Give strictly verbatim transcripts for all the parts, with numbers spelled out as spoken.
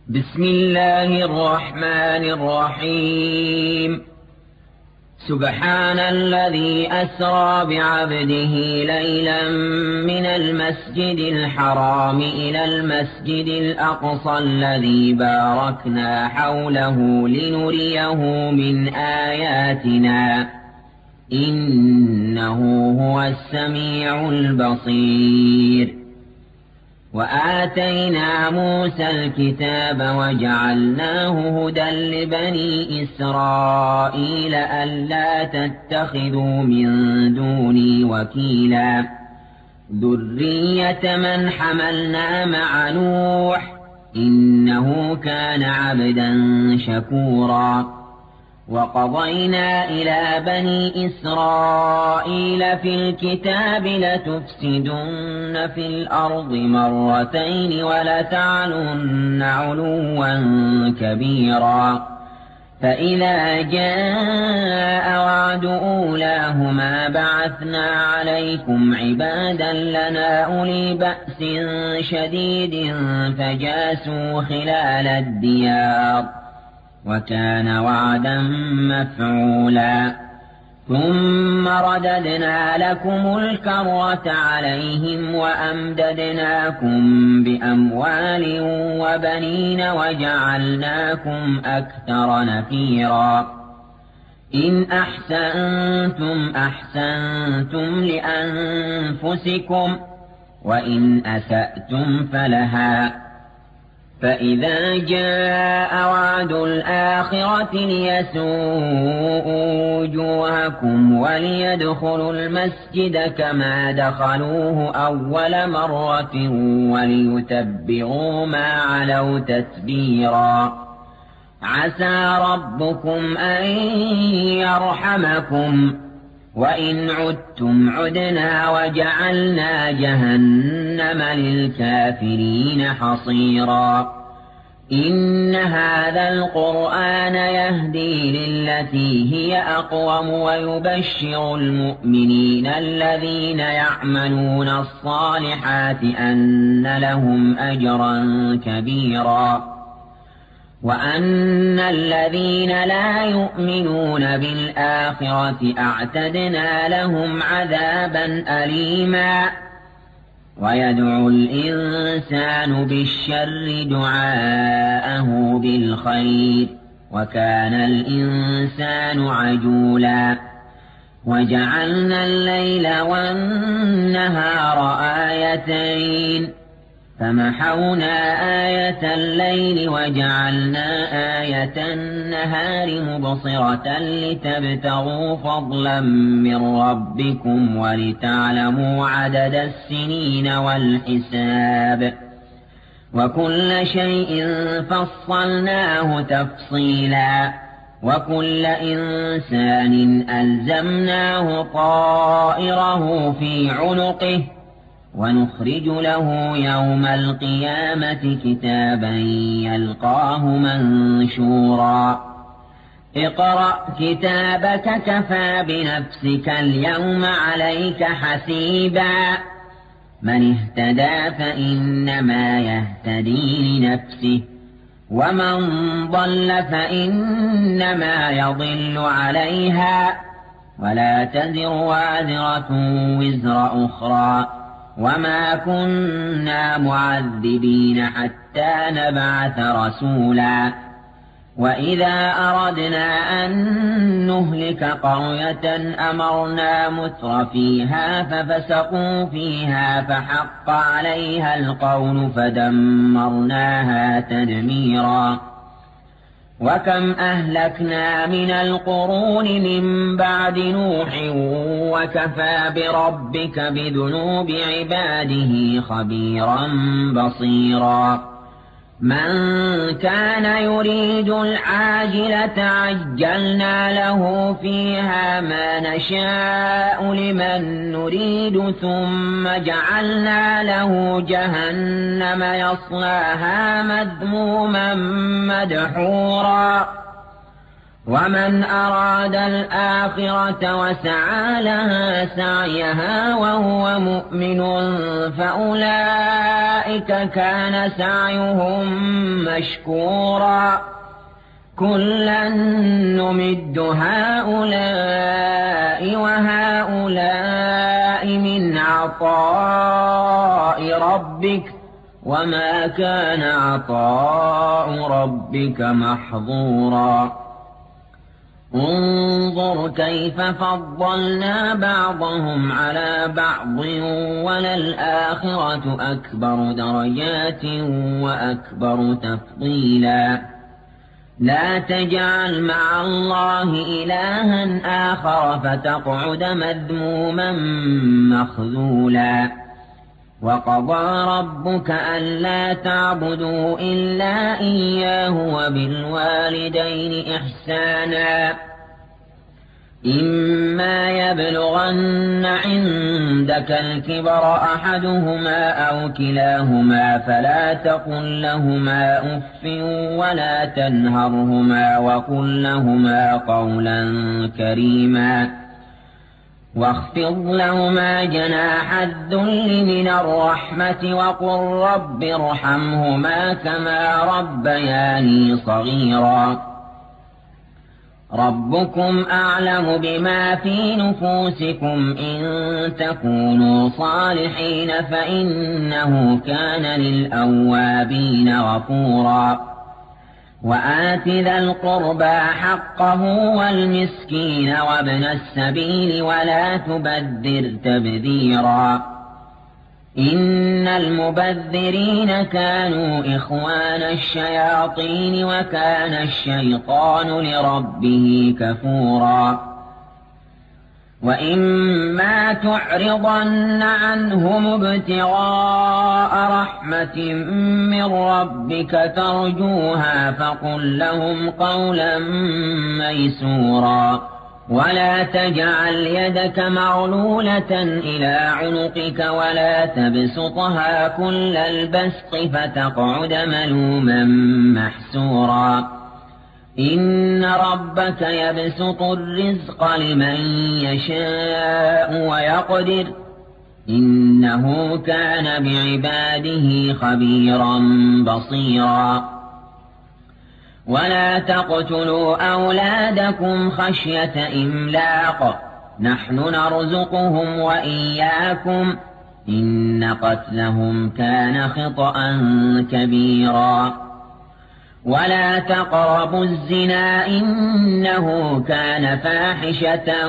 بسم الله الرحمن الرحيم. سبحان الذي أسرى بعبده ليلا من المسجد الحرام إلى المسجد الأقصى الذي باركنا حوله لنريه من آياتنا إنه هو السميع البصير. وآتينا موسى الكتاب وجعلناه هدى لبني إسرائيل ألا تتخذوا من دوني وكيلا ذرية من حملنا مع نوح إنه كان عبدا شكورا. وقضينا إلى بني إسرائيل في الكتاب لتفسدن في الأرض مرتين ولتعلن علوا كبيرا. فإذا جاء وعد أولاهما بعثنا عليكم عبادا لنا أولي بأس شديد فجاسوا خلال الديار وكان وعدا مفعولا. ثم رددنا لكم الكرة عليهم وأمددناكم بأموال وبنين وجعلناكم أكثر نفيرا. إن أحسنتم أحسنتم لأنفسكم وإن أسأتم فلها. فإذا جاء وعد الآخرة ليسوءوا وجوهكم وليدخلوا المسجد كما دخلوه أول مرة وليتبعوا ما علوا تتبيرا. عسى ربكم أن يرحمكم وإن عدتم عدنا وجعلنا جهنم للكافرين حصيرا. إن هذا القرآن يهدي للتي هي أقوم ويبشر المؤمنين الذين يعملون الصالحات أن لهم أجرا كبيرا. وأن الذين لا يؤمنون بالآخرة أعتدنا لهم عذابا أليما. ويدعو الإنسان بالشر دعاءه بالخير وكان الإنسان عجولا. وجعلنا الليل والنهار آيتين فمحونا آية الليل وجعلنا آية النهار مبصرة لتبتغوا فضلا من ربكم ولتعلموا عدد السنين والحساب وكل شيء فصلناه تفصيلا. وكل إنسان ألزمناه طائره في عنقه ونخرج له يوم القيامة كتابا يلقاه منشورا. اقرأ كتابك كفى بنفسك اليوم عليك حسيبا. من اهتدى فإنما يهتدي لنفسه ومن ضل فإنما يضل عليها ولا تزر وازرة وزر أخرى وما كنا معذبين حتى نبعث رسولا. وإذا أردنا أن نهلك قرية أمرنا متر فيها ففسقوا فيها فحق عليها القول فدمرناها تدميرا. وكم أهلكنا من القرون من بعد نوح وكفى بربك بذنوب عباده خبيرا بصيرا. من كان يريد العاجلة عجلنا له فيها ما نشاء لمن نريد ثم جعلنا له جهنم يصلاها مذموما مدحورا. ومن أراد الآخرة وسعى لها سعيها وهو مؤمن فأولئك كان سعيهم مشكورا كلا نمد هؤلاء وهؤلاء من عطاء ربك وما كان عطاء ربك محظورا انظر كيف فضلنا بعضهم على بعض وللآخرة أكبر درجات وأكبر تفضيلا لا تجعل مع الله إلها آخر فتقعد مذموما مخذولا وقضى ربك ألا تعبدوا إلا إياه وبالوالدين إحسانا إما يبلغن عندك الكبر أحدهما أو كلاهما فلا تقل لهما أف ولا تنهرهما وقل لهما قولا كريما واخفض لهما جناح الذل من الرحمة وقل رب ارحمهما كما ربياني صغيرا ربكم أعلم بما في نفوسكم إن تكونوا صالحين فإنه كان للأوابين غفورا وآت ذا القربى حقه والمسكين وابن السبيل ولا تبذر تبذيرا إن المبذرين كانوا إخوان الشياطين وكان الشيطان لربه كفورا وإما تعرضن عنهم ابتغاء رحمة من ربك ترجوها فقل لهم قولا ميسورا ولا تجعل يدك مغلولة إلى عنقك ولا تبسطها كل البسط فتقعد ملوما محسورا إن ربك يبسط الرزق لمن يشاء ويقدر إنه كان بعباده خبيرا بصيرا ولا تقتلوا أولادكم خشية إملاق نحن نرزقهم وإياكم إن قتلهم كان خطأ كبيرا ولا تقربوا الزنا إنه كان فاحشة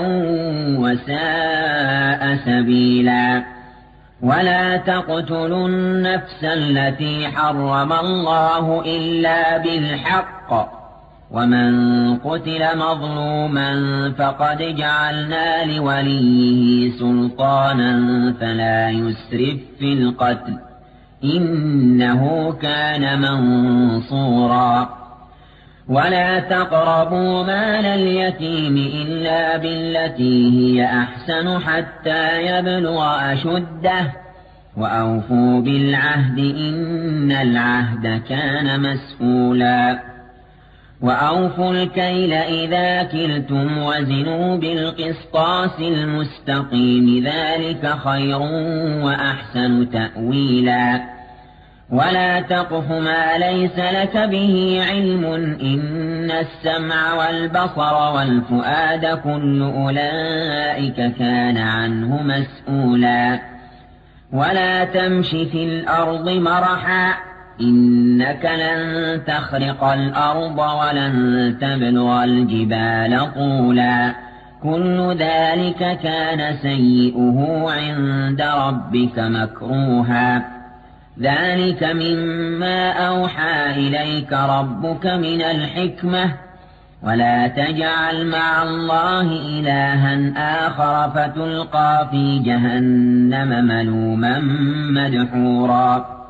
وساء سبيلا ولا تقتلوا النفس التي حرم الله إلا بالحق ومن قتل مظلوما فقد جعلنا لوليه سلطانا فلا يسرف في القتل إنه كان منصورا ولا تقربوا مال اليتيم إلا بالتي هي أحسن حتى يبلغ أشده وأوفوا بالعهد إن العهد كان مسؤولا وأوفوا الكيل إذا كلتم وزنوا بالقسطاس المستقيم ذلك خير وأحسن تأويلا ولا تقف ما ليس لك به علم إن السمع والبصر والفؤاد كل أولئك كان عنه مسؤولا ولا تمش في الأرض مرحا إنك لن تخرق الأرض ولن تبلغ الجبال طولا كل ذلك كان سيئه عند ربك مكروها ذلك مما أوحى إليك ربك من الحكمة ولا تجعل مع الله إلها آخر فتلقى في جهنم ملوما مدحورا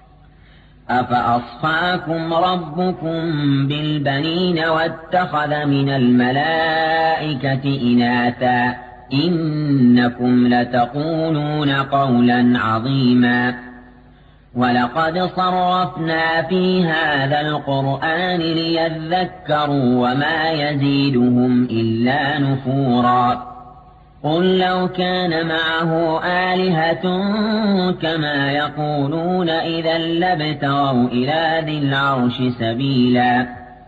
أفأصفاكم ربكم بالبنين واتخذ من الملائكة إناثا إنكم لتقولون قولا عظيما ولقد صرفنا في هذا القرآن ليذكروا وما يزيدهم إلا نفورا قل لو كان معه آلهة كما يقولون إذا لابتغوا إلى ذي العرش سبيلا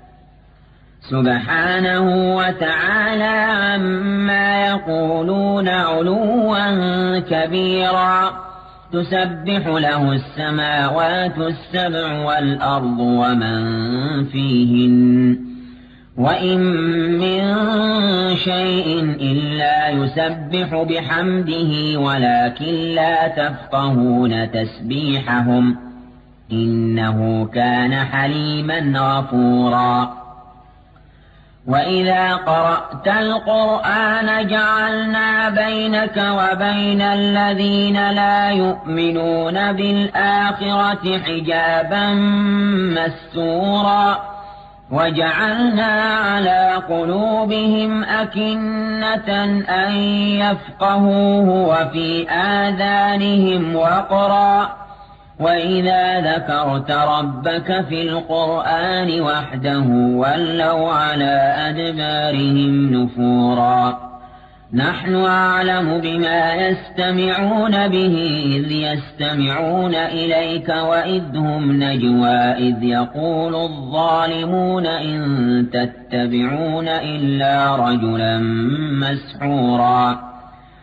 سبحانه وتعالى عما يقولون علوا كبيرا تسبح له السماوات السبع والأرض ومن فيهن وإن من شيء إلا يسبح بحمده ولكن لا تفقهون تسبيحهم إنه كان حليما غفورا وإذا قرأت القرآن جعلنا بينك وبين الذين لا يؤمنون بالآخرة حجابا مستورا وجعلنا على قلوبهم أكنة أن يفقهوه وفي آذانهم وقرا وإذا ذكرت ربك في القرآن وحده ولوا على أدبارهم نفورا نحن أعلم بما يستمعون به إذ يستمعون إليك وإذ هم نجوى إذ يقول الظالمون إن تتبعون إلا رجلا مسحورا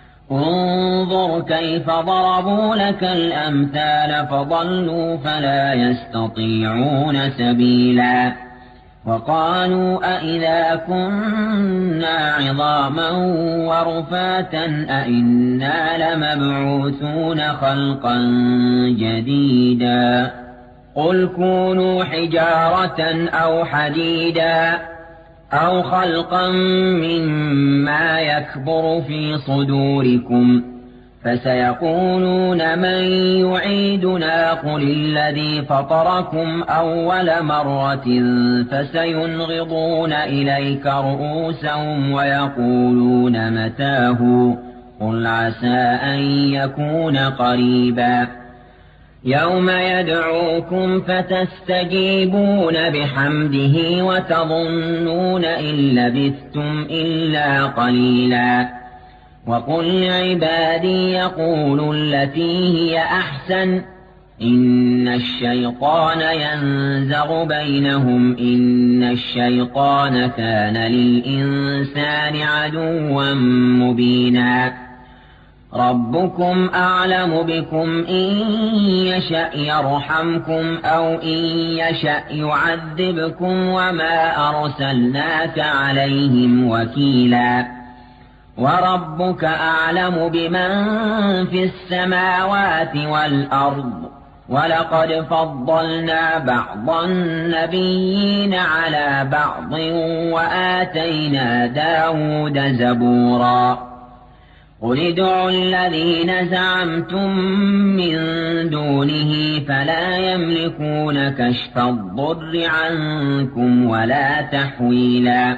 انظر كيف ضربوا لك الأمثال فضلوا فلا يستطيعون سبيلا وقالوا أئذا كنا عظاما ورفاتا أئنا لمبعوثون خلقا جديدا قل كونوا حجارة أو حديدا أو خلقا مما يكبر في صدوركم فسيقولون من يعيدنا قل الذي فطركم أول مرة فسينغضون إليك رؤوسهم ويقولون متاه قل عسى أن يكون قريبا يوم يدعوكم فتستجيبون بحمده وتظنون إن لبثتم إلا قليلا وقل لعبادي يقولوا التي هي أحسن إن الشيطان ينزغ بينهم إن الشيطان كان للإنسان عدوا مبينا ربكم أعلم بكم إن يشأ يرحمكم أو إن يشأ يعذبكم وما أرسلناك عليهم وكيلا وربك أعلم بمن في السماوات والأرض ولقد فضلنا بعض النبيين على بعض وآتينا داود زبورا قل ادعوا الذين زعمتم من دونه فلا يملكون كشف الضر عنكم ولا تحويلا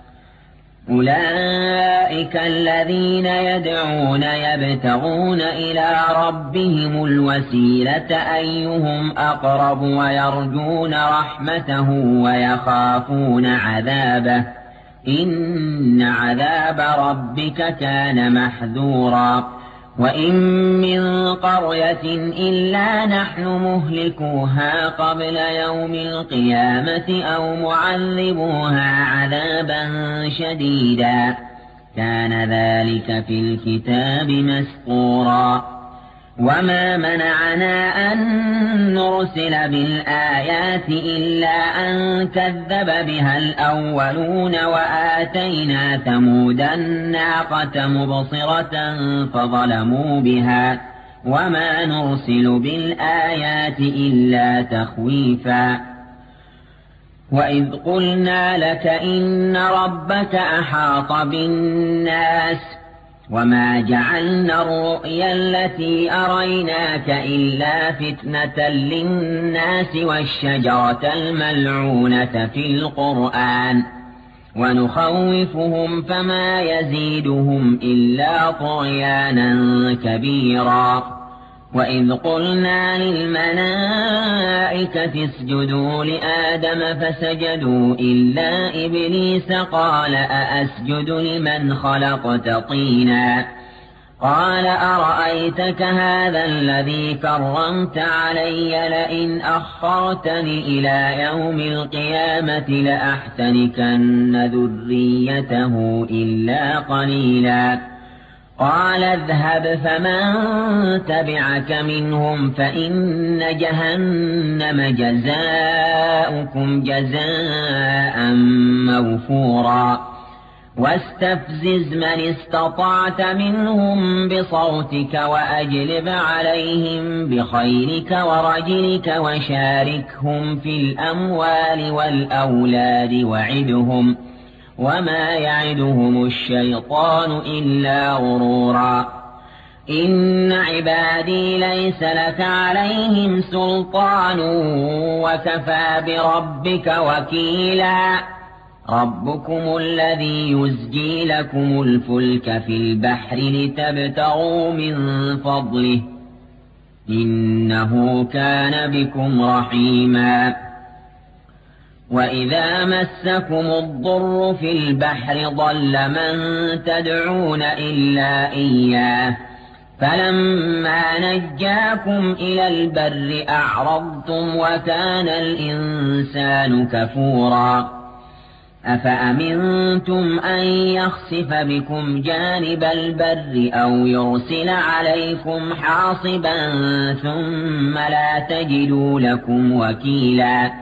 أولئك الذين يدعون يبتغون إلى ربهم الوسيلة أيهم أقرب ويرجون رحمته ويخافون عذابه إن عذاب ربك كان محذورا وإن من قرية إلا نحن مهلكوها قبل يوم القيامة أو معذبوها عذابا شديدا كان ذلك في الكتاب مسطورا وما منعنا أن نرسل بالآيات إلا أن كذب بها الأولون وآتينا ثمود الناقة مبصرة فظلموا بها وما نرسل بالآيات إلا تخويفا وإذ قلنا لك إن ربك أحاط بالناس وما جعلنا الرؤيا التي أريناك إلا فتنة للناس والشجرة الملعونة في القرآن ونخوفهم فما يزيدهم إلا طغيانا كبيرا وإذ قلنا للملائكة اسجدوا لآدم فسجدوا إلا إبليس قال أأسجد لمن خلقت طينا قال أرأيتك هذا الذي كرمت علي لئن أخرتني إلى يوم القيامة لأحتنكن ذريته إلا قليلا قال اذهب فمن تبعك منهم فإن جهنم جزاؤكم جزاء موفورا واستفزز من استطعت منهم بصوتك وأجلب عليهم بخيلك ورجلك وشاركهم في الأموال والأولاد وعدهم وما يعدهم الشيطان إلا غرورا إن عبادي ليس لك عليهم سلطان وكفى بربك وكيلا ربكم الذي يزجي لكم الفلك في البحر لتبتغوا من فضله إنه كان بكم رحيما وإذا مسكم الضر في البحر ضل من تدعون إلا إياه فلما نجاكم إلى البر أعرضتم وكان الإنسان كفورا أفأمنتم أن يخسف بكم جانب البر أو يرسل عليكم حاصبا ثم لا تجدوا لكم وكيلا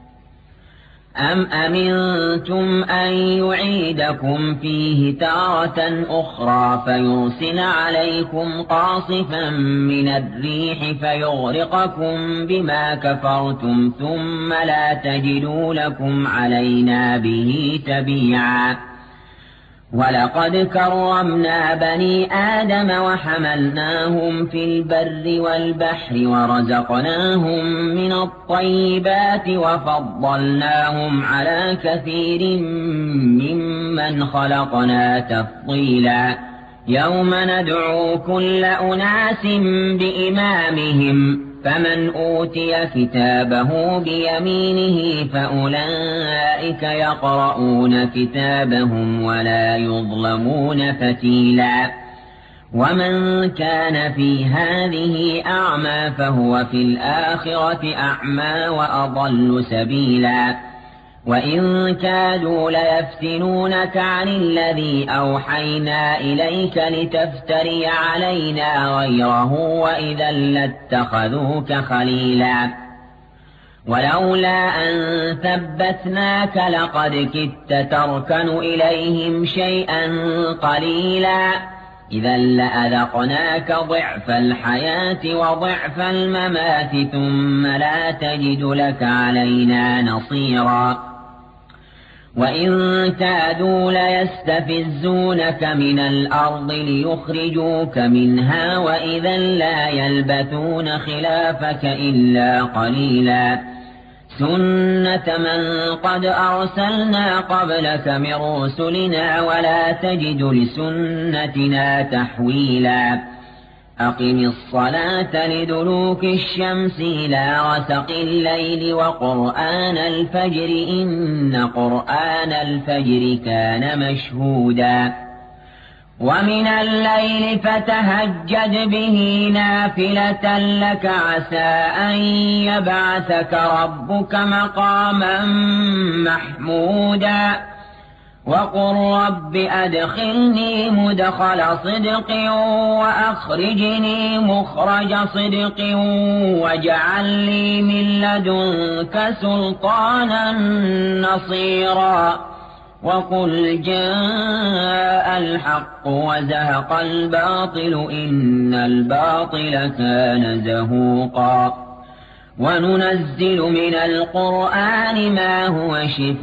أم أمنتم أن يعيدكم فيه تارة أخرى فيرسل عليكم قاصفا من الريح فيغرقكم بما كفرتم ثم لا تجدوا لكم علينا به تبيعا ولقد كرمنا بني آدم وحملناهم في البر والبحر ورزقناهم من الطيبات وفضلناهم على كثير ممن خلقنا تفضيلا يوم ندعو كل أناس بإمامهم فمن أوتي كتابه بيمينه فأولئك يقرؤون كتابهم ولا يظلمون فتيلا ومن كان في هذه أعمى فهو في الآخرة أعمى وأضل سبيلا وإن كادوا ليفتنونك عن الذي أوحينا إليك لتفتري علينا غيره وإذا لاتخذوك خليلا ولولا أن ثبتناك لقد كدت تركن إليهم شيئا قليلا إذا لأذقناك ضعف الحياة وضعف الممات ثم لا تجد لك علينا نصيرا وإن كادوا ليستفزونك من الأرض ليخرجوك منها وإذا لا يلبثون خلافك إلا قليلا سنة من قد أرسلنا قبلك من رسلنا ولا تجد لسنتنا تحويلا أقم الصلاة لدلوك الشمس إلى غسق الليل وقرآن الفجر إن قرآن الفجر كان مشهودا ومن الليل فتهجد به نافلة لك عسى أن يبعثك ربك مقاما محمودا وقل رب أدخلني مدخل صدق وأخرجني مخرج صدق واجعل لي من لدنك سلطانا نصيرا وقل جاء الحق وزهق الباطل إن الباطل كان زهوقا وننزل من القرآن ما هو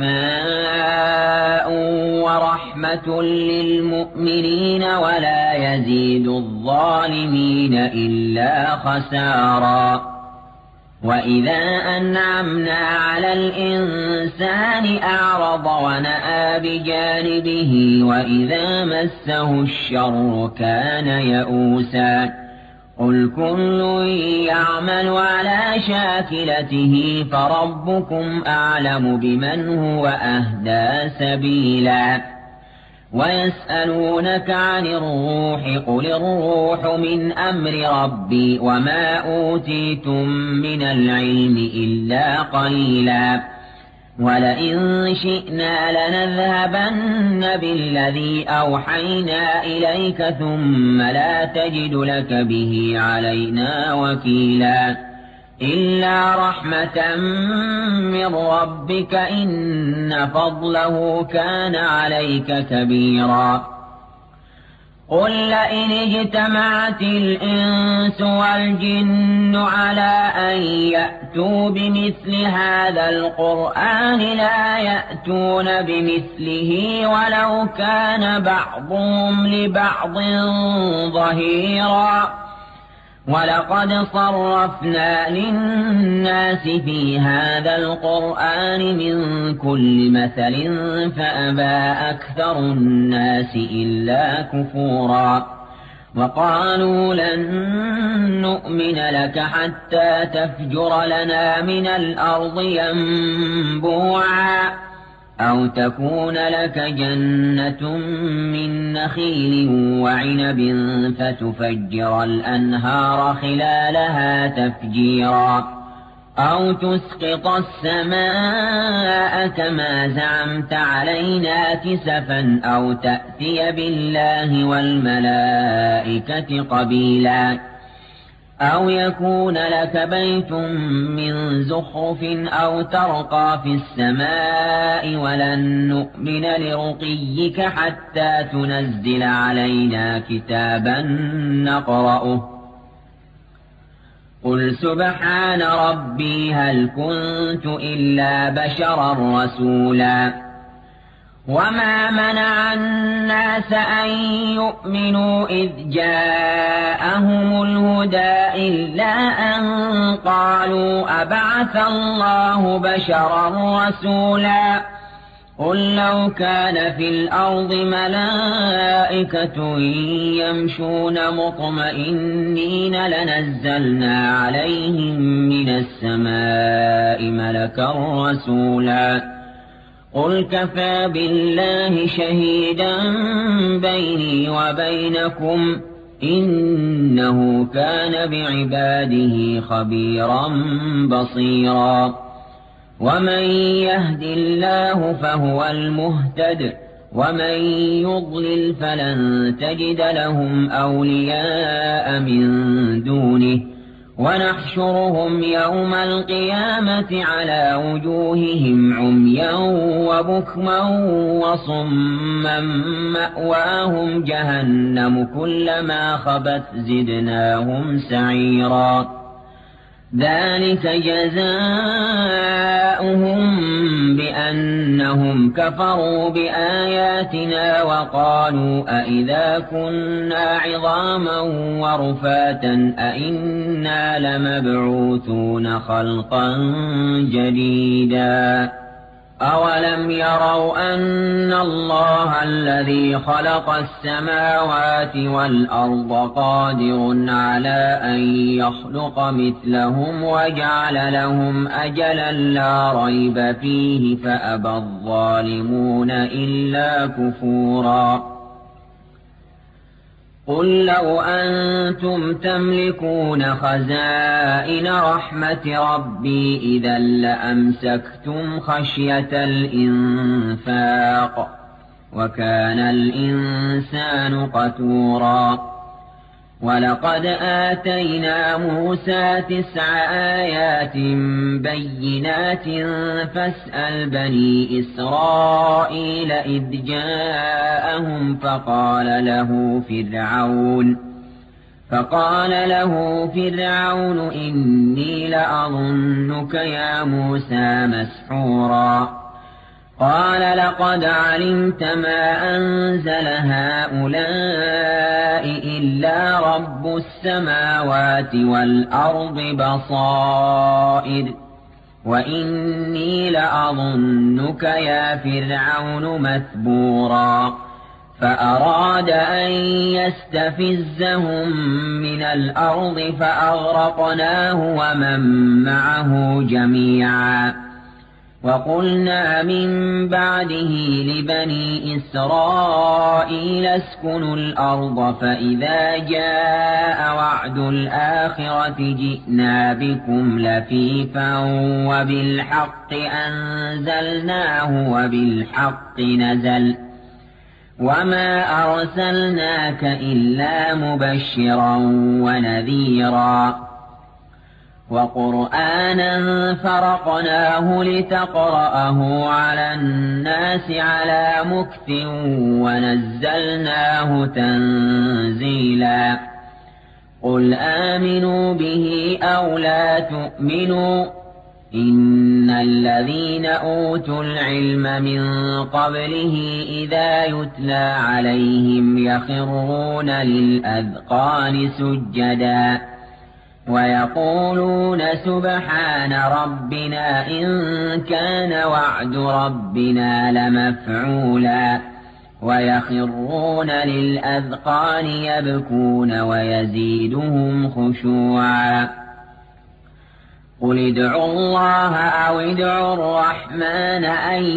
شفاء ورحمة للمؤمنين ولا يزيد الظالمين إلا خسارا وإذا أنعمنا على الإنسان أعرض ونأى بجانبه وإذا مسه الشر كان يئوسا قل كل يعمل على شاكلته فربكم أعلم بمن هو أهدى سبيلا ويسألونك عن الروح قل الروح من أمر ربي وما أوتيتم من العلم إلا قليلا ولئن شئنا لنذهبن بالذي أوحينا إليك ثم لا تجد لك به علينا وكيلا إلا رحمة من ربك إن فضله كان عليك كبيرا قل لئن اجتمعت الإنس والجن على أن يأتوا بمثل هذا القرآن لا يأتون بمثله ولو كان بعضهم لبعض ظهيرا ولقد صرفنا للناس في هذا القرآن من كل مثل فأبى أكثر الناس إلا كفورا وقالوا لن نؤمن لك حتى تفجر لنا من الأرض ينبوعا أو تكون لك جنة من نخيل وعنب فتفجر الأنهار خلالها تفجيرا أو تسقط السماء كما زعمت علينا كسفا أو تأتي بالله والملائكة قبيلا أو يكون لك بيت من زخرف أو ترقى في السماء ولن نؤمن لرقيك حتى تنزل علينا كتابا نقرأه قل سبحان ربي هل كنت إلا بشرا رسولا وما منع الناس أن يؤمنوا إذ جاءهم الهدى إلا أن قالوا أبعث الله بشرا رسولا قل لو كان في الأرض ملائكة يمشون مطمئنين لنزلنا عليهم من السماء ملكا رسولا قل كفى بالله شهيدا بيني وبينكم إنه كان بعباده خبيرا بصيرا ومن يهد الله فهو المهتد ومن يضلل فلن تجد لهم أولياء من دونه ونحشرهم يوم القيامة على وجوههم عميا وبكما وصما مأواهم جهنم كلما خبت زدناهم سعيرا ذلك جزاؤهم بأنهم كفروا بآياتنا وقالوا أئذا كنا عظاما ورفاتا أئنا لمبعوثون خلقا جديدا أولم يروا أن الله الذي خلق السماوات والأرض قادر على أن يخلق مثلهم وجعل لهم أجلا لا ريب فيه فأبى الظالمون إلا كفورا قل لو أنتم تملكون خزائن رحمة ربي إذا لأمسكتم خشية الإنفاق وكان الإنسان قتورا ولقد آتينا موسى تسع آيات بينات فاسأل بني إسرائيل إذ جاءهم فقال له فرعون فقال له فرعون إني لأظنك يا موسى مسحورا قال لقد علمت ما أنزل هؤلاء إلا رب السماوات والأرض بصائر وإني لأظنك يا فرعون مثبورا فأراد أن يستفزهم من الأرض فأغرقناه ومن معه جميعا وقلنا من بعده لبني إسرائيل اسكنوا الأرض فإذا جاء وعد الآخرة جئنا بكم لفيفا وبالحق أنزلناه وبالحق نزل وما أرسلناك إلا مبشرا ونذيرا وقرآنا فرقناه لتقرأه على الناس على مكث ونزلناه تنزيلا قل آمنوا به أو لا تؤمنوا إن الذين أوتوا العلم من قبله إذا يتلى عليهم يخرون للأذقان سجدا ويقولون سبحان ربنا إن كان وعد ربنا لمفعولا ويخرون للأذقان يبكون ويزيدهم خشوعا قل ادعوا الله أو ادعوا الرحمن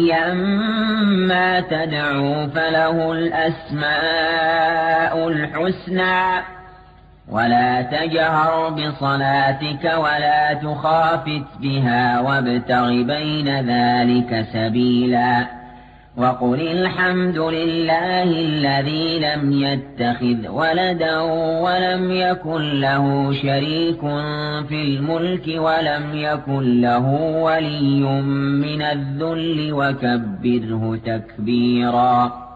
أيما تدعوا فله الأسماء الحسنى ولا تجهر بصلاتك ولا تخافت بها وابتغ بين ذلك سبيلا وقل الحمد لله الذي لم يتخذ ولدا ولم يكن له شريك في الملك ولم يكن له ولي من الذل وكبره تكبيرا